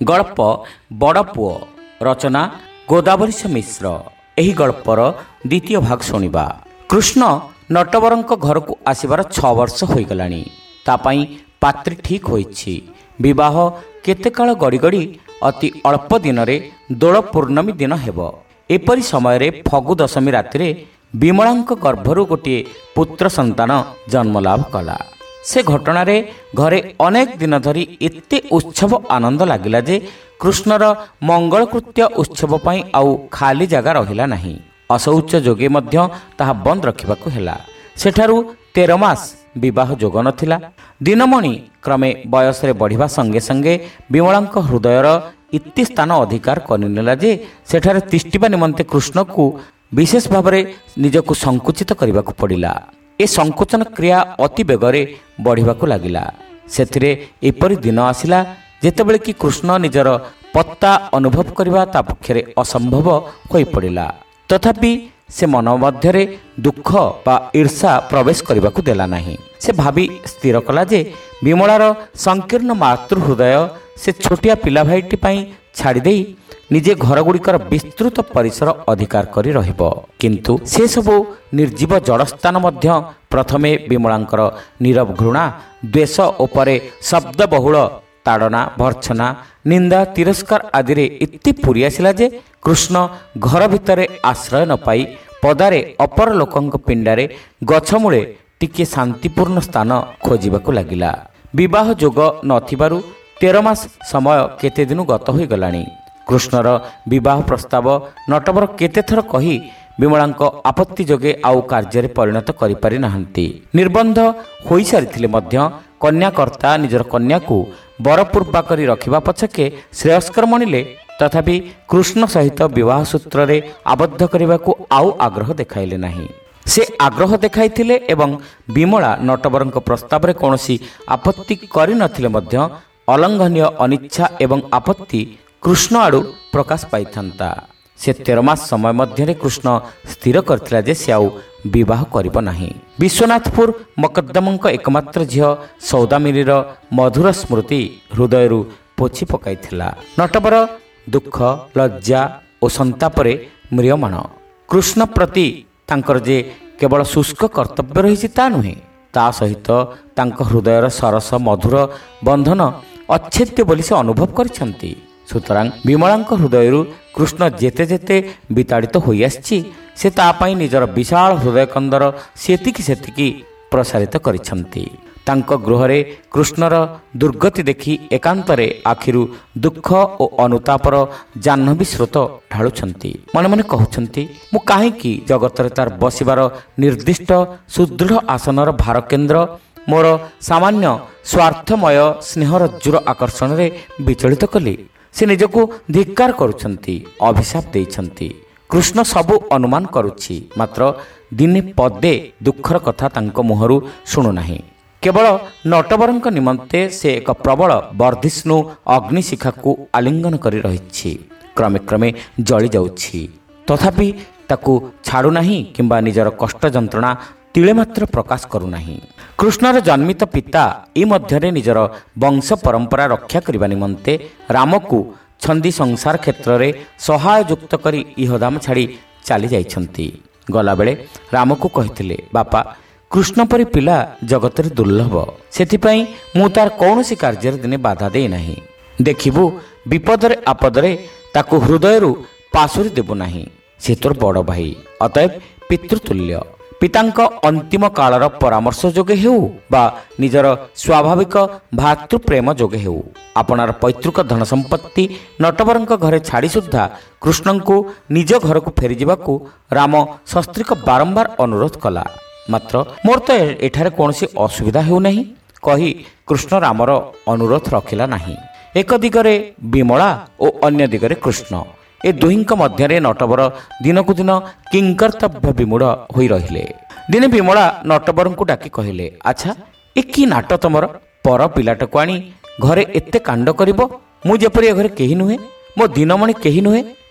ଗଳ୍ପ ବଡ଼ ପୁଅ ରଚନା ଗୋଦାବରୀଶ ମିଶ୍ର। ଏହି ଗଳ୍ପର ଦ୍ୱିତୀୟ ଭାଗ ଶୁଣିବା। କୃଷ୍ଣ ନଟବରଙ୍କ ଘରକୁ ଆସିବାର 6 ବର୍ଷ ହୋଇଗଲାଣି। ତା ପାଇଁ ପାତ୍ରୀ ଠିକ୍ ହୋଇଛି। ବିବାହ କେତେ କାଳ ଗଡ଼ି ଗଡ଼ି ଅତି ଅଳ୍ପ ଦିନରେ ଦୋଳ ପୂର୍ଣ୍ଣମୀ ଦିନ ହେବ। ଏପରି ସମୟରେ ଫଗୁ ଦଶମୀ ରାତିରେ ବିମଳାଙ୍କ ଗର୍ଭରୁ ଗୋଟିଏ ପୁତ୍ର ସନ୍ତାନ ଜନ୍ମଲାଭ କଲା। ସେ ଘଟଣାରେ ଘରେ ଅନେକ ଦିନ ଧରି ଏତେ ଉତ୍ସବ ଆନନ୍ଦ ଲାଗିଲା ଯେ କୃଷ୍ଣର ମଙ୍ଗଳକୃତ୍ୟ ଉତ୍ସବ ପାଇଁ ଆଉ ଖାଲି ଜାଗା ରହିଲା ନାହିଁ। ଅଶୌଚ ଯୋଗେ ମଧ୍ୟ ତାହା ବନ୍ଦ ରଖିବାକୁ ହେଲା। ସେଠାରୁ 13 ମାସ ବିବାହ ଯୋଗ ନଥିଲା। ଦିନମଣି କ୍ରମେ ବୟସରେ ବଢ଼ିବା ସଙ୍ଗେ ସଙ୍ଗେ ବିମଳାଙ୍କ ହୃଦୟର ଏତେ ସ୍ଥାନ ଅଧିକାର କରିନେଲା ଯେ ସେଠାରେ ତିଷ୍ଠିବା ନିମନ୍ତେ କୃଷ୍ଣକୁ ବିଶେଷ ଭାବରେ ନିଜକୁ ସଂକୁଚିତ କରିବାକୁ ପଡ଼ିଲା। ଏ ସଂକୋଚନ କ୍ରିୟା ଅତି ବେଗରେ ବଢ଼ିବାକୁ ଲାଗିଲା। ସେଥିରେ ଏପରି ଦିନ ଆସିଲା ଯେତେବେଳେ କି କୃଷ୍ଣ ନିଜର ପତ୍ତା ଅନୁଭବ କରିବା ତା ପକ୍ଷରେ ଅସମ୍ଭବ ହୋଇପଡ଼ିଲା। ତଥାପି ସେ ମନ ମଧ୍ୟରେ ଦୁଃଖ ବା ଈର୍ଷା ପ୍ରବେଶ କରିବାକୁ ଦେଲା ନାହିଁ। ସେ ଭାବି ସ୍ଥିର କଲା ଯେ ବିମଳାର ସଂକୀର୍ଣ୍ଣ ମାତୃ ହୃଦୟ ସେ ଛୋଟିଆ ପିଲା ଭାଇଟି ପାଇଁ ଛାଡ଼ିଦେଇ ନିଜେ ଘରଗୁଡ଼ିକର ବିସ୍ତୃତ ପରିସର ଅଧିକାର କରି ରହିବ। କିନ୍ତୁ ସେସବୁ ନିର୍ଜୀବ ଜଡ଼ସ୍ଥାନ ମଧ୍ୟ ପ୍ରଥମେ ବିମଳାଙ୍କର ନୀରବ ଘୃଣା, ଦ୍ୱେଷ ଉପରେ ଶବ୍ଦବହୁଳ ତାଡ଼ନା, ଭର୍ଚ୍ଛନା, ନିନ୍ଦା, ତିରସ୍କାର ଆଦିରେ ଏତେ ପୁରୀ ଆସିଲା ଯେ କୃଷ୍ଣ ଘର ଭିତରେ ଆଶ୍ରୟ ନ ପାଇ ପଦାରେ ଅପର ଲୋକଙ୍କ ପିଣ୍ଡାରେ ଗଛମୂଳେ ଟିକିଏ ଶାନ୍ତିପୂର୍ଣ୍ଣ ସ୍ଥାନ ଖୋଜିବାକୁ ଲାଗିଲା। ବିବାହ ଯୋଗ ନଥିବାରୁ 13 ମାସ ସମୟ କେତେ ଦିନ ଗତ ହୋଇଗଲାଣି। କୃଷ୍ଣର ବିବାହ ପ୍ରସ୍ତାବ ନଟବର କେତେଥର କହି ବିମଳାଙ୍କ ଆପତ୍ତି ଯୋଗେ ଆଉ କାର୍ଯ୍ୟରେ ପରିଣତ କରିପାରି ନାହାନ୍ତି। ନିର୍ବନ୍ଧ ହୋଇସାରିଥିଲେ ମଧ୍ୟ କନ୍ୟାକର୍ତ୍ତା ନିଜର କନ୍ୟାକୁ ବରପୂର୍ବା କରି ରଖିବା ପଛକେ ଶ୍ରେୟସ୍କର ମଣିଲେ। ତଥାପି କୃଷ୍ଣ ସହିତ ବିବାହ ସୂତ୍ରରେ ଆବଦ୍ଧ କରିବାକୁ ଆଉ ଆଗ୍ରହ ଦେଖାଇଲେ ନାହିଁ। ସେ ଆଗ୍ରହ ଦେଖାଇଥିଲେ ଏବଂ ବିମଳା ନଟବରଙ୍କ ପ୍ରସ୍ତାବରେ କୌଣସି ଆପତ୍ତି କରିନଥିଲେ ମଧ୍ୟ ଅଲଙ୍ଘନୀୟ ଅନିଚ୍ଛା ଏବଂ ଆପତ୍ତି କୃଷ୍ଣ ଆଡ଼ୁ ପ୍ରକାଶ ପାଇଥାନ୍ତା। ସେ 13 ମାସ ସମୟ ମଧ୍ୟରେ କୃଷ୍ଣ ସ୍ଥିର କରିଥିଲା ଯେ ସେ ଆଉ ବିବାହ କରିବ ନାହିଁ। ବିଶ୍ୱନାଥପୁର ମକଦ୍ଦମଙ୍କ ଏକମାତ୍ର ଝିଅ ସୌଦାମିନୀର ମଧୁର ସ୍ମୃତି ହୃଦୟରୁ ପୋଛି ପକାଇଥିଲା। ନଟବର ଦୁଃଖ, ଲଜ୍ଜା ଓ ସନ୍ତାପରେ ମ୍ରିୟମାଣ। କୃଷ୍ଣ ପ୍ରତି ତାଙ୍କର ଯେ କେବଳ ଶୁଷ୍କ କର୍ତ୍ତବ୍ୟ ରହିଛି ତା ନୁହେଁ, ତା ସହିତ ତାଙ୍କ ହୃଦୟର ସରସ ମଧୁର ବନ୍ଧନ ଅଚ୍ଛେଦ୍ୟ ବୋଲି ସେ ଅନୁଭବ କରିଛନ୍ତି। ସୁତରାଂ ବିମଳାଙ୍କ ହୃଦୟରୁ କୃଷ୍ଣ ଯେତେ ଯେତେ ବିତାଡ଼ିତ ହୋଇଆସିଛି ସେ ତା ପାଇଁ ନିଜର ବିଶାଳ ହୃଦୟକନ୍ଦର ସେତିକି ପ୍ରସାରିତ କରିଛନ୍ତି। ତାଙ୍କ ଗୃହରେ କୃଷ୍ଣର ଦୁର୍ଗତି ଦେଖି ଏକାନ୍ତରେ ଆଖିରୁ ଦୁଃଖ ଓ ଅନୁତାପର ଜାହ୍ନବୀ ସ୍ରୋତ ଢାଳୁଛନ୍ତି। ମନେ ମନେ କହୁଛନ୍ତି, ମୁଁ କାହିଁକି ଜଗତରେ ତାର ବସିବାର ନିର୍ଦ୍ଦିଷ୍ଟ ସୁଦୃଢ଼ ଆସନର ଭାରକେନ୍ଦ୍ର ମୋର ସାମାନ୍ୟ ସ୍ୱାର୍ଥମୟ ସ୍ନେହରଜ୍ଜୁର ଆକର୍ଷଣରେ ବିଚଳିତ କଲି। ସେ ନିଜକୁ ଧିକ୍କାର କରୁଛନ୍ତି, ଅଭିଶାପ ଦେଇଛନ୍ତି। କୃଷ୍ଣ ସବୁ ଅନୁମାନ କରୁଛି, ମାତ୍ର ଦିନେ ପଦେ ଦୁଃଖର କଥା ତାଙ୍କ ମୁହଁରୁ ଶୁଣୁନାହିଁ। କେବଳ ନଟବରଙ୍କ ନିମନ୍ତେ ସେ ଏକ ପ୍ରବଳ ବର୍ଦ୍ଧିଷ୍ଣୁ ଅଗ୍ନିଶିଖାକୁ ଆଲିଙ୍ଗନ କରି ରହିଛି। କ୍ରମେ କ୍ରମେ ଜଳି ଯାଉଛି। ତଥାପି ତାକୁ ଛାଡ଼ୁନାହିଁ କିମ୍ବା ନିଜର କଷ୍ଟ ଯନ୍ତ୍ରଣା ତିଳେ ମାତ୍ର ପ୍ରକାଶ କରୁନାହିଁ। କୃଷ୍ଣର ଜନ୍ମିତ ପିତା ଏ ମଧ୍ୟରେ ନିଜର ବଂଶ ପରମ୍ପରା ରକ୍ଷା କରିବା ନିମନ୍ତେ ରାମକୁ ଛନ୍ଦି ସଂସାର କ୍ଷେତ୍ରରେ ସହାୟ ଯୁକ୍ତ କରି ଇହଧାମ ଛାଡ଼ି ଚାଲି ଯାଇଛନ୍ତି। ଗଲାବେଳେ ରାମକୁ କହିଥିଲେ, ବାପା, କୃଷ୍ଣ ପରି ପିଲା ଜଗତରେ ଦୁର୍ଲଭ। ସେଥିପାଇଁ ମୁଁ ତାର କୌଣସି କାର୍ଯ୍ୟରେ ଦିନେ ବାଧା ଦେଇନାହିଁ। ଦେଖିବୁ, ବିପଦରେ ଆପଦରେ ତାକୁ ହୃଦୟରୁ ପାଶୋରି ଦେବୁ ନାହିଁ। ସେ ତୋର ବଡ଼ ଭାଇ, ଅତଏବ ପିତୃତୁଲ୍ୟ। ପିତାଙ୍କ ଅନ୍ତିମ କାଳର ପରାମର୍ଶ ଯୋଗେ ହେଉ ବା ନିଜର ସ୍ୱାଭାବିକ ଭାତୃପ୍ରେମ ଯୋଗେ ହେଉ ଆପଣାର ପୈତୃକ ଧନ ସମ୍ପତ୍ତି ନଟବରଙ୍କ ଘରେ ଛାଡ଼ି ସୁଦ୍ଧା କୃଷ୍ଣଙ୍କୁ ନିଜ ଘରକୁ ଫେରିଯିବାକୁ ରାମ ଶସ୍ତ୍ରୀକ ବାରମ୍ବାର ଅନୁରୋଧ କଲା। ମାତ୍ର ମୋର ତ ଏଠାରେ କୌଣସି ଅସୁବିଧା ହେଉନାହିଁ କହି କୃଷ୍ଣ ରାମର ଅନୁରୋଧ ରଖିଲା ନାହିଁ। ଏକ ଦିଗରେ ବିମଳା ଓ ଅନ୍ୟ ଦିଗରେ କୃଷ୍ଣ, ଏ ଦୁହିଁଙ୍କ ମଧ୍ୟରେ ନଟବର ଦିନକୁ ଦିନ କିଂକର୍ତ୍ତବ୍ୟ ବିମୂଢ଼ ହୋଇ ରହିଲେ। ଦିନେ ବିମଳା ନଟବରଙ୍କୁ ଡାକି କହିଲେ, ଆଚ୍ଛା, ଏ କି ନାଟ ତମର? ପର ପିଲାଟାକୁ ଆଣି ଘରେ ଏତେ କାଣ୍ଡ କରିବ? ମୁଁ ଯେପରି ଏ ଘରେ କେହି ନୁହେଁ, ମୋ ଦିନମଣି କେହି ନୁହେଁ,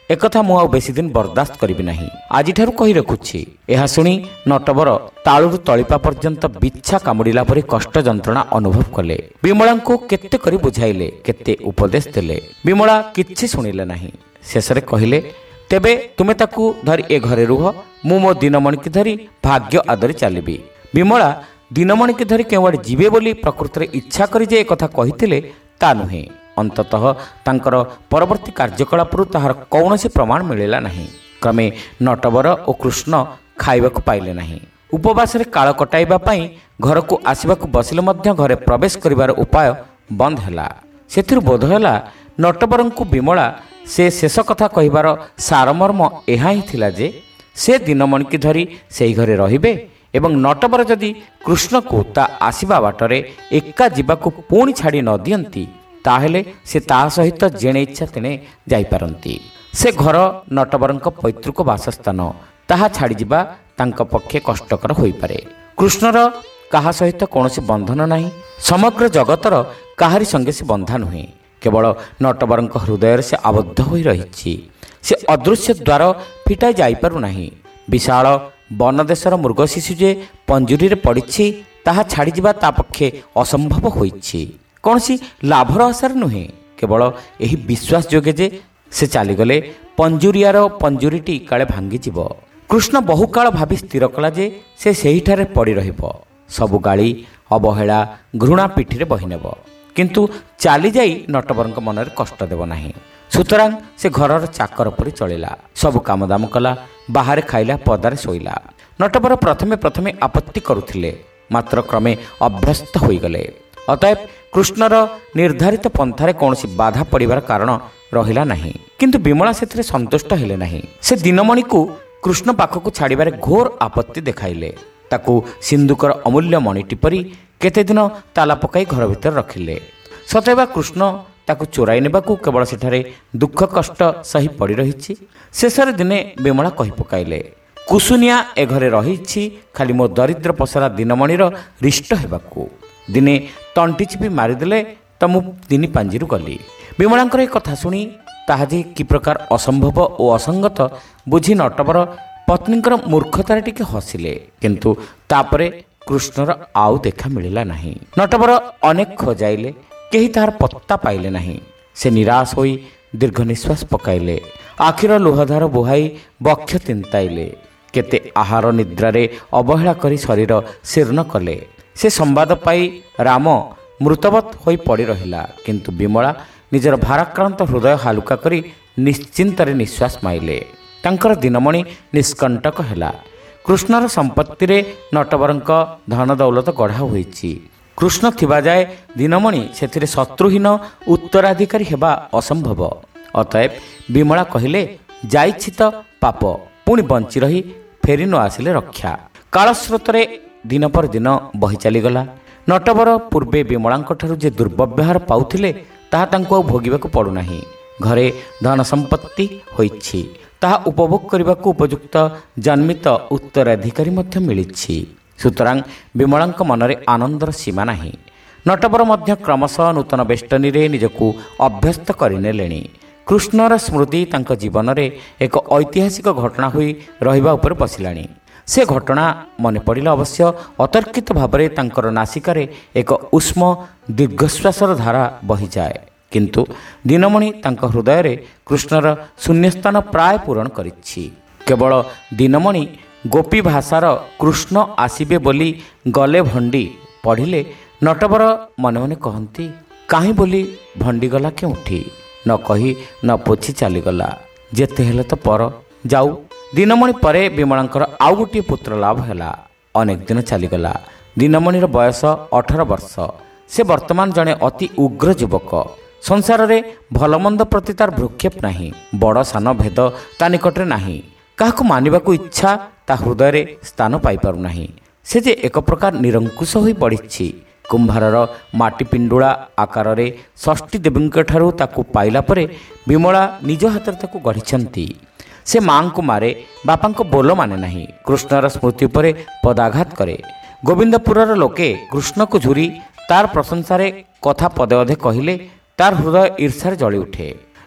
ଏକଥା ମୁଁ ଆଉ ବେଶୀ ଦିନ ବରଦାସ୍ତ କରିବି ନାହିଁ, ଆଜିଠାରୁ କହି ରଖୁଛି। ଏହା ଶୁଣି ନଟବର ତାଳୁରୁ ତଳିପା ପର୍ଯ୍ୟନ୍ତ ବିଛା କାମୁଡ଼ିଲା ପରି କଷ୍ଟ ଯନ୍ତ୍ରଣା ଅନୁଭବ କଲେ। ବିମଳାଙ୍କୁ କେତେ କରି ବୁଝାଇଲେ, କେତେ ଉପଦେଶ ଦେଲେ, ବିମଳା କିଛି ଶୁଣିଲେ ନାହିଁ। ଶେଷରେ କହିଲେ, ତେବେ ତୁମେ ତାକୁ ଧରି ଏ ଘରେ ରୁହ, ମୁଁ ମୋ ଦିନମଣିକି ଧରି ଭାଗ୍ୟ ଆଦରି ଚାଲିବି। ବିମଳା ଦିନମଣିକି ଧରି କେଉଁଆଡ଼େ ଯିବେ ବୋଲି ପ୍ରକୃତରେ ଇଚ୍ଛା କରି ଯେ ଏକଥା କହିଥିଲେ ତା ନୁହେଁ। ଅନ୍ତତଃ ତାଙ୍କର ପରବର୍ତ୍ତୀ କାର୍ଯ୍ୟକଳାପରୁ ତାହାର କୌଣସି ପ୍ରମାଣ ମିଳିଲା ନାହିଁ। କ୍ରମେ ନଟବର ଓ କୃଷ୍ଣ ଖାଇବାକୁ ପାଇଲେ ନାହିଁ। ଉପବାସରେ କାଳ କଟାଇବା ପାଇଁ ଘରକୁ ଆସିବାକୁ ବସିଲେ ମଧ୍ୟ ଘରେ ପ୍ରବେଶ କରିବାର ଉପାୟ ବନ୍ଦ ହେଲା। ସେଥିରୁ ବୋଧ ହେଲା ନଟବରଙ୍କୁ ବିମଳା ସେ ଶେଷ କଥା କହିବାର ସାରମର୍ମ ଏହା ହିଁ ଥିଲା ଯେ ସେ ଦିନମଣିକି ଧରି ସେହି ଘରେ ରହିବେ ଏବଂ ନଟବର ଯଦି କୃଷ୍ଣକୁ ତା ଆସିବା ବାଟରେ ଏକା ଯିବାକୁ ପୁଣି ଛାଡ଼ି ନ ଦିଅନ୍ତି ତାହେଲେ ସେ ତା ସହିତ ଯେଣେ ଇଚ୍ଛା ତେଣେ ଯାଇପାରନ୍ତି। ସେ ଘର ନଟବରଙ୍କ ପୈତୃକ ବାସସ୍ଥାନ, ତାହା ଛାଡ଼ିଯିବା ତାଙ୍କ ପକ୍ଷେ କଷ୍ଟକର ହୋଇପାରେ। କୃଷ୍ଣର କାହା ସହିତ କୌଣସି ବନ୍ଧନ ନାହିଁ, ସମଗ୍ର ଜଗତର କାହାରି ସଙ୍ଗେ ସେ ବନ୍ଧା ନୁହେଁ। କେବଳ ନଟବରଙ୍କ ହୃଦୟରେ ସେ ଆବଦ୍ଧ ହୋଇ ରହିଛି। ସେ ଅଦୃଶ୍ୟ ଦ୍ୱାର ଫିଟାଇ ଯାଇପାରୁନାହିଁ। ବିଶାଳ ବନଦେଶର ମୃଗଶିଶୁ ଯେ ପଞ୍ଜୁରୀରେ ପଡ଼ିଛି ତାହା ଛାଡ଼ିଯିବା ତା ପକ୍ଷେ ଅସମ୍ଭବ ହୋଇଛି। କୌଣସି ଲାଭର ଆଶାରେ ନୁହେଁ, କେବଳ ଏହି ବିଶ୍ୱାସ ଯୋଗେ ଯେ ସେ ଚାଲିଗଲେ ପଞ୍ଜୁରିଆର ପଞ୍ଜୁରୀଟି କାଳେ ଭାଙ୍ଗିଯିବ। କୃଷ୍ଣ ବହୁକାଳ ଭାବି ସ୍ଥିର କଲା ଯେ ସେ ସେହିଠାରେ ପଡ଼ି ରହିବ। ସବୁ ଗାଳି, ଅବହେଳା, ଘୃଣା ପିଠିରେ ବହିନେବ, କିନ୍ତୁ ଚାଲିଯାଇ ନଟବରଙ୍କ ମନରେ କଷ୍ଟ ଦେବ ନାହିଁ। ସୁତରାଂ ସେ ଘରର ଚାକର ପରି ଚଳିଲା, ସବୁ କାମଦାମ କଲା, ବାହାରେ ଖାଇଲା, ପଦାରେ ଶୋଇଲା। ନଟବର ପ୍ରଥମେ ପ୍ରଥମେ ଆପତ୍ତି କରୁଥିଲେ, ମାତ୍ର କ୍ରମେ ଅଭ୍ୟସ୍ତ ହୋଇଗଲେ। ଅତଏବ କୃଷ୍ଣର ନିର୍ଦ୍ଧାରିତ ପନ୍ଥାରେ କୌଣସି ବାଧା ପଡ଼ିବାର କାରଣ ରହିଲା ନାହିଁ। କିନ୍ତୁ ବିମଳା ସେଥିରେ ସନ୍ତୁଷ୍ଟ ହେଲେ ନାହିଁ। ସେ ଦିନମଣିକୁ କୃଷ୍ଣ ପାଖକୁ ଛାଡ଼ିବାରେ ଘୋର ଆପତ୍ତି ଦେଖାଇଲେ। ତାକୁ ସିନ୍ଦୁକର ଅମୂଲ୍ୟ ମଣିଟି ପରି କେତେଦିନ ତାଲା ପକାଇ ଘର ଭିତରେ ରଖିଲେ। ସତେବା କୃଷ୍ଣ ତାକୁ ଚୋରାଇ ନେବାକୁ କେବଳ ସେଠାରେ ଦୁଃଖ କଷ୍ଟ ସହି ପଡ଼ି ରହିଛି। ଶେଷରେ ଦିନେ ବିମଳା କହି ପକାଇଲେ, କୁସୁନିଆ ଏ ଘରେ ରହିଛି ଖାଲି ମୋ ଦରିଦ୍ର ପସରା ଦିନମଣିର ରିଷ୍ଟ ହେବାକୁ। ଦିନେ ତଣ୍ଟି ଚିପି ମାରିଦେଲେ ତ ମୁଁ ତିନି ପାଞ୍ଜିରୁ ଗଲି। ବିମଳାଙ୍କର ଏ କଥା ଶୁଣି ତାହା ଯେ କି ପ୍ରକାର ଅସମ୍ଭବ ଓ ଅସଙ୍ଗତ ବୁଝି ନଟବର ପତ୍ନୀଙ୍କର ମୂର୍ଖତାରେ ଟିକେ ହସିଲେ। କିନ୍ତୁ ତାପରେ କୃଷ୍ଣର ଆଉ ଦେଖା ମିଳିଲା ନାହିଁ। ନଟବର ଅନେକ ଖୋଜାଇଲେ, କେହି ତାହାର ପତ୍ତା ପାଇଲେ ନାହିଁ। ସେ ନିରାଶ ହୋଇ ଦୀର୍ଘ ନିଶ୍ୱାସ ପକାଇଲେ, ଆଖିର ଲୁହଧାର ବୁହାଇ ବକ୍ଷ ତିନ୍ତାଇଲେ। କେତେ ଆହାର ନିଦ୍ରାରେ ଅବହେଳା କରି ଶରୀର ଶୀର୍ଣ୍ଣ କଲେ। ସେ ସମ୍ବାଦ ପାଇ ରାମ ମୃତବତ୍ ହୋଇ ପଡ଼ି ରହିଲା। କିନ୍ତୁ ବିମଳା ନିଜର ଭାରାକ୍ରାନ୍ତ ହୃଦୟ ହାଲୁକା କରି ନିଶ୍ଚିନ୍ତରେ ନିଶ୍ୱାସ ମାଇଲେ। ତାଙ୍କର ଦିନମଣି ନିଷ୍କଣ୍ଟକ ହେଲା। କୃଷ୍ଣର ସମ୍ପତ୍ତିରେ ନଟବରଙ୍କ ଧନ ଦୌଲତ ଗଢ଼ା ହୋଇଛି। କୃଷ୍ଣ ଥିବା ଯାଏ ଦିନମଣି ସେଥିରେ ଶତ୍ରୁହୀନ ଉତ୍ତରାଧିକାରୀ ହେବା ଅସମ୍ଭବ। ଅତଏବ ବିମଳା କହିଲେ, ଯାଇଛି ତ ପାପ, ପୁଣି ବଞ୍ଚି ରହି ଫେରି ନ ଆସିଲେ ରକ୍ଷା। କାଳସ୍ରୋତରେ ଦିନ ପରେ ଦିନ ବହି ଚାଲିଗଲା। ନଟବର ପୂର୍ବେ ବିମଳାଙ୍କଠାରୁ ଯେ ଦୁର୍ବ୍ୟବହାର ପାଉଥିଲେ ତାହା ତାଙ୍କୁ ଆଉ ଭୋଗିବାକୁ ପଡ଼ୁନାହିଁ। ଘରେ ଧନ ସମ୍ପତ୍ତି ହୋଇଛି, ତାହା ଉପଭୋଗ କରିବାକୁ ଉପଯୁକ୍ତ ଜନ୍ମିତ ଉତ୍ତରାଧିକାରୀ ମଧ୍ୟ ମିଳିଛି। ସୁତରାଂ ବିମଳାଙ୍କ ମନରେ ଆନନ୍ଦର ସୀମା ନାହିଁ। ନଟବର ମଧ୍ୟ କ୍ରମଶଃ ନୂତନ ବେଷ୍ଟନୀରେ ନିଜକୁ ଅଭ୍ୟସ୍ତ କରିନେଲେଣି। କୃଷ୍ଣର ସ୍ମୃତି ତାଙ୍କ ଜୀବନରେ ଏକ ଐତିହାସିକ ଘଟଣା ହୋଇ ରହିବା ଉପରେ ବସିଲାଣି। ସେ ଘଟଣା ମନେ ପଡ଼ିଲେ ଅବଶ୍ୟ ଅତର୍କିତ ଭାବରେ ତାଙ୍କର ନାସିକାରେ ଏକ ଉଷ୍ମ ଦୀର୍ଘଶ୍ୱାସର ଧାରା ବହିଯାଏ। କିନ୍ତୁ ଦିନମଣି ତାଙ୍କ ହୃଦୟରେ କୃଷ୍ଣର ଶୂନ୍ୟସ୍ଥାନ ପ୍ରାୟ ପୂରଣ କରିଛି। କେବଳ ଦିନମଣି ଗୋପୀ ଭାଷାର କୃଷ୍ଣ ଆସିବେ ବୋଲି ଗଲେ ଭଣ୍ଡି ପଢ଼ିଲେ ନଟବର ମନେ ମନେ କହନ୍ତି, କାହିଁ ବୋଲି ଭଣ୍ଡି ଗଲା କେଉଁଠି, ନ କହି ନ ପୋଛି ଚାଲିଗଲା, ଯେତେ ହେଲେ ତ ପର ଯାଉ। ଦିନମଣି ପରେ ବିମଳାଙ୍କର ଆଉ ଗୋଟିଏ ପୁତ୍ର ଲାଭ ହେଲା। ଅନେକ ଦିନ ଚାଲିଗଲା। ଦିନମଣିର ବୟସ 18 ବର୍ଷ। ସେ ବର୍ତ୍ତମାନ ଜଣେ ଅତି ଉଗ୍ର ଯୁବକ। ସଂସାରରେ ଭଲମନ୍ଦ ପ୍ରତି ତାର ଭ୍ରୂକ୍ଷେପ ନାହିଁ। ବଡ଼ ସାନ ଭେଦ ତା ନିକଟରେ ନାହିଁ। କାହାକୁ ମାନିବାକୁ ଇଚ୍ଛା ତା ହୃଦୟରେ ସ୍ଥାନ ପାଇପାରୁନାହିଁ। ସେ ଯେ ଏକ ପ୍ରକାର ନିରଙ୍କୁଶ ହୋଇ ପଡ଼ିଛି। କୁମ୍ଭାରର ମାଟି ପିଣ୍ଡୁଳା ଆକାରରେ ଷଷ୍ଠୀ ଦେବୀଙ୍କଠାରୁ ତାକୁ ପାଇଲା ପରେ ବିମଳା ନିଜ ହାତରେ ତାକୁ ଗଢ଼ିଛନ୍ତି। ସେ ମାଙ୍କୁ ମାରେ, ବାପାଙ୍କ ବୋଲ ମାନେ ନାହିଁ। କୃଷ୍ଣର ସ୍ମୃତି ଉପରେ ପଦାଘାତ କରେ। ଗୋବିନ୍ଦପୁରର ଲୋକେ କୃଷ୍ଣକୁ ଝୁରି ତାର ପ୍ରଶଂସାରେ କଥା ପଦେ ଅଧେ କହିଲେ ତାର ହୃଦୟ ଈର୍ଷାରେ ଜଳି ଉଠେ।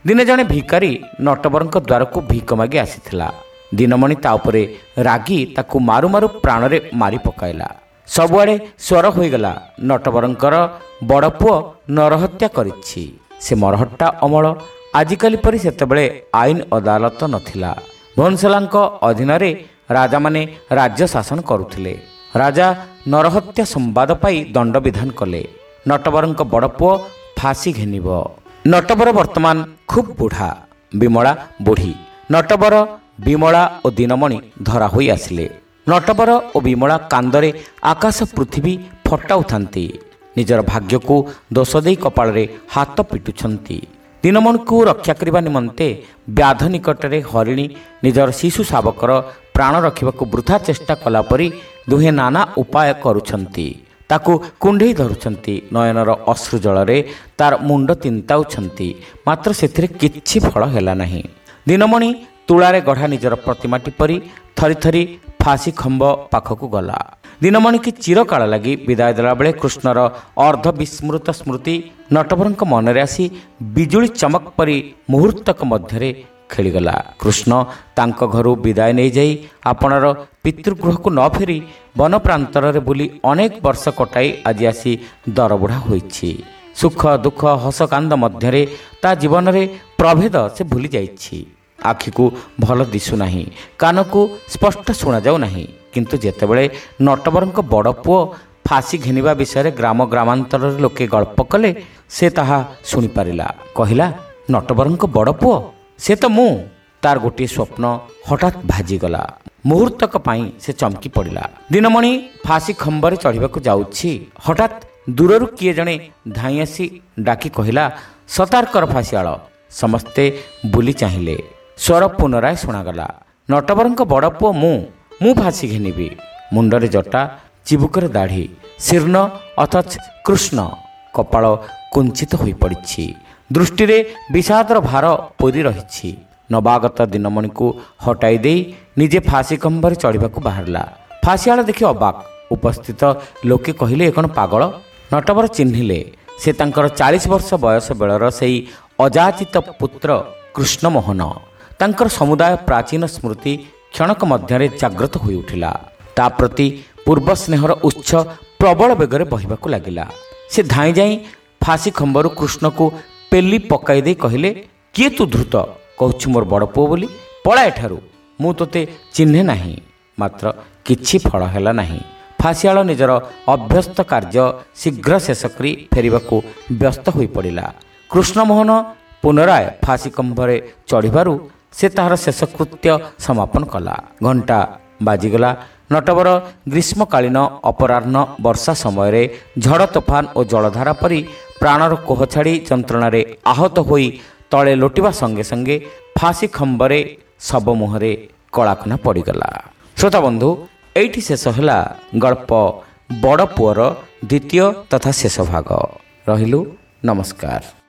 ଦିନେ ଜଣେ ଭିକାରୀ ନଟବରଙ୍କ ଦ୍ୱାରକୁ ଭିକ ମାଗି ଆସିଥିଲା। ଦିନମଣି ତା ଉପରେ ରାଗି ତାକୁ ମାରୁ ମାରୁ ପ୍ରାଣରେ ମାରି ପକାଇଲା। ସବୁଆଡ଼େ ସ୍ୱର ହୋଇଗଲା, ନଟବରଙ୍କର ବଡ଼ ପୁଅ ନରହତ୍ୟା କରିଛି। ସେ ମରହଟ୍ଟା ଅମଳ। ଆଜିକାଲି ପରି ସେତେବେଳେ ଆଇନ ଅଦାଲତ ନଥିଲା। ଭୋନସଲାଙ୍କ ଅଧୀନରେ ରାଜାମାନେ ରାଜ୍ୟ ଶାସନ କରୁଥିଲେ। ରାଜା ନରହତ୍ୟା ସମ୍ବାଦ ପାଇ ଦଣ୍ଡ ବିଧାନ କଲେ। ନଟବରଙ୍କ ବଡ଼ ପୁଅ ଫାଶୀ ଘେନିବ। ନଟବର ବର୍ତ୍ତମାନ ଖୁବ୍ ବୁଢ଼ା, ବିମଳା ବୁଢ଼ୀ। ନଟବର, ବିମଳା ଓ ଦିନମଣି ଧରା ହୋଇ ଆସିଲେ। ନଟବର ଓ ବିମଳା କାନ୍ଦରେ ଆକାଶ ପୃଥିବୀ ଫଟାଉଥାନ୍ତି। ନିଜର ଭାଗ୍ୟକୁ ଦୋଷ ଦେଇ କପାଳରେ ହାତ ପିଟୁଛନ୍ତି। ଦିନମଣିକୁ ରକ୍ଷା କରିବା ନିମନ୍ତେ ବ୍ୟାଧ ନିକଟରେ ହରିଣୀ ନିଜର ଶିଶୁ ଶାବକର ପ୍ରାଣ ରଖିବାକୁ ବୃଥା ଚେଷ୍ଟା କଲା ପରି ଦୁହେଁ ନାନା ଉପାୟ କରୁଛନ୍ତି। ତାକୁ କୁଣ୍ଢେଇ ଧରୁଛନ୍ତି, ନୟନର ଅଶ୍ରୁ ଜଳରେ ତାର ମୁଣ୍ଡ ତିନ୍ତାଉଛନ୍ତି। ମାତ୍ର ସେଥିରେ କିଛି ଫଳ ହେଲା ନାହିଁ। ଦିନମଣି ତୁଳାରେ ଗଢ଼ା ନିଜର ପ୍ରତିମାଟି ପରି ଥରି ଥରି ଫାଶୀ ଖମ୍ବ ପାଖକୁ ଗଲା। ଦିନମଣିକି ଚିରକାଳ ଲାଗି ବିଦାୟ ଦେଲାବେଳେ କୃଷ୍ଣର ଅର୍ଦ୍ଧ ବିସ୍ମୃତ ସ୍ମୃତି ନଟବରଙ୍କ ମନରେ ଆସି ବିଜୁଳି ଚମକ ପରି ମୁହୂର୍ତ୍ତକ ମଧ୍ୟରେ ଖେଳିଗଲା। କୃଷ୍ଣ ତାଙ୍କ ଘରୁ ବିଦାୟ ନେଇଯାଇ ଆପଣାର ପିତୃଗୃହକୁ ନ ଫେରି ବନ ପ୍ରାନ୍ତରରେ ବୁଲି ଅନେକ ବର୍ଷ କଟାଇ ଆଜି ଆସି ଦରବୁଢ଼ା ହୋଇଛି। ସୁଖ ଦୁଃଖ ହସ କାନ୍ଦ ମଧ୍ୟରେ ତା ଜୀବନରେ ପ୍ରଭେଦ ସେ ଭୁଲି ଯାଇଛି। ଆଖିକୁ ଭଲ ଦିଶୁନାହିଁ, କାନକୁ ସ୍ପଷ୍ଟ ଶୁଣାଯାଉ ନାହିଁ। କିନ୍ତୁ ଯେତେବେଳେ ନଟବରଙ୍କ ବଡ଼ ପୁଅ ଫାଶୀ ଘେନିବା ବିଷୟରେ ଗ୍ରାମ ଗ୍ରାମାନ୍ତରରେ ଲୋକେ ଗଳ୍ପ କଲେ, ସେ ତାହା ଶୁଣିପାରିଲା। କହିଲା, ନଟବରଙ୍କ ବଡ଼ ପୁଅ, ସେ ତ ମୁଁ। ତାର ଗୋଟିଏ ସ୍ୱପ୍ନ ହଠାତ୍ ଭାଜିଗଲା। ମୁହୂର୍ତ୍ତକ ପାଇଁ ସେ ଚମକି ପଡ଼ିଲା। ଦିନମଣି ଫାଶୀ ଖମ୍ବରେ ଚଢ଼ିବାକୁ ଯାଉଛି, ହଠାତ୍ ଦୂରରୁ କିଏ ଜଣେ ଧାଇଁ ଆସି ଡାକି କହିଲା, ସତାର୍କର ଫାଶିଆଳ। ସମସ୍ତେ ବୁଲି ଚାହିଁଲେ। ସ୍ୱର ପୁନରାୟ ଶୁଣାଗଲା, ନଟବରଙ୍କ ବଡ଼ ପୁଅ ମୁଁ ଫାଶୀ ଘେନିବି। ମୁଣ୍ଡରେ ଜଟା, ଚିବୁକରେ ଦାଢ଼ି, ଶୀର୍ଣ୍ଣ ଅଥଚ କୃଷ୍ଣ। କପାଳ କୁଞ୍ଚିତ ହୋଇପଡ଼ିଛି। ଦୃଷ୍ଟିରେ ବିଷାଦର ଭାର ପୂରି ରହିଛି। ନବାଗତ ଦିନମଣିକୁ ହଟାଇ ଦେଇ ନିଜେ ଫାଶୀ ଖମ୍ବରେ ଚଢ଼ିବାକୁ ବାହାରିଲା। ଫାଶିଆଳ ଦେଖି ଅବାକ୍। ଉପସ୍ଥିତ ଲୋକେ କହିଲେ, ଏ କ'ଣ ପାଗଳ? ନଟବର ଚିହ୍ନିଲେ, ସେ ତାଙ୍କର 40 ବର୍ଷ ବୟସ ବେଳର ସେଇ ଅଯାଚିତ ପୁତ୍ର କୃଷ୍ଣମୋହନ। ତାଙ୍କର ସମୁଦାୟ ପ୍ରାଚୀନ ସ୍ମୃତି କ୍ଷଣକ ମଧ୍ୟରେ ଜାଗ୍ରତ ହୋଇଉଠିଲା। ତା ପ୍ରତି ପୂର୍ବ ସ୍ନେହର ଉତ୍ସ ପ୍ରବଳ ବେଗରେ ବହିବାକୁ ଲାଗିଲା। ସେ ଧାଇଁ ଯାଇ ଫାଶୀ ଖମ୍ବରୁ କୃଷ୍ଣକୁ ପେଲି ପକାଇ ଦେଇ କହିଲେ, କିଏ ତୁ ଧୃତ? କହୁଛୁ ମୋର ବଡ଼ ପୁଅ ବୋଲି? ପଳା ଏଠାରୁ, ମୁଁ ତୋତେ ଚିହ୍ନେ ନାହିଁ। ମାତ୍ର କିଛି ଫଳ ହେଲା ନାହିଁ। ଫାଶିଆଳ ନିଜର ଅଭ୍ୟସ୍ତ କାର୍ଯ୍ୟ ଶୀଘ୍ର ଶେଷ କରି ଫେରିବାକୁ ବ୍ୟସ୍ତ ହୋଇପଡ଼ିଲା। କୃଷ୍ଣମୋହନ ପୁନରାୟ ଫାଶୀ ଖମ୍ବରେ ଚଢ଼ିବାରୁ ସେ ତାହାର ଶେଷକୃତ୍ୟ ସମାପନ କଲା। ଘଣ୍ଟା ବାଜିଗଲା। ନଟବର ଗ୍ରୀଷ୍ମକାଳୀନ ଅପରାହ୍ନ ବର୍ଷା ସମୟରେ ଝଡ଼ ତୋଫାନ ଓ ଜଳଧାରା ପରି ପ୍ରାଣର କୋହ ଛାଡ଼ି ଯନ୍ତ୍ରଣାରେ ଆହତ ହୋଇ ତଳେ ଲୋଟିବା ସଙ୍ଗେ ସଙ୍ଗେ ଫାଶୀ ଖମ୍ବରେ ଶବ ମୁହଁରେ କଳାକନା ପଡ଼ିଗଲା। ଶ୍ରୋତାବନ୍ଧୁ, ଏଇଠି ଶେଷ ହେଲା ଗଳ୍ପ ବଡ଼ ପୁଅର ଦ୍ୱିତୀୟ ତଥା ଶେଷ ଭାଗ। ରହିଲୁ, ନମସ୍କାର।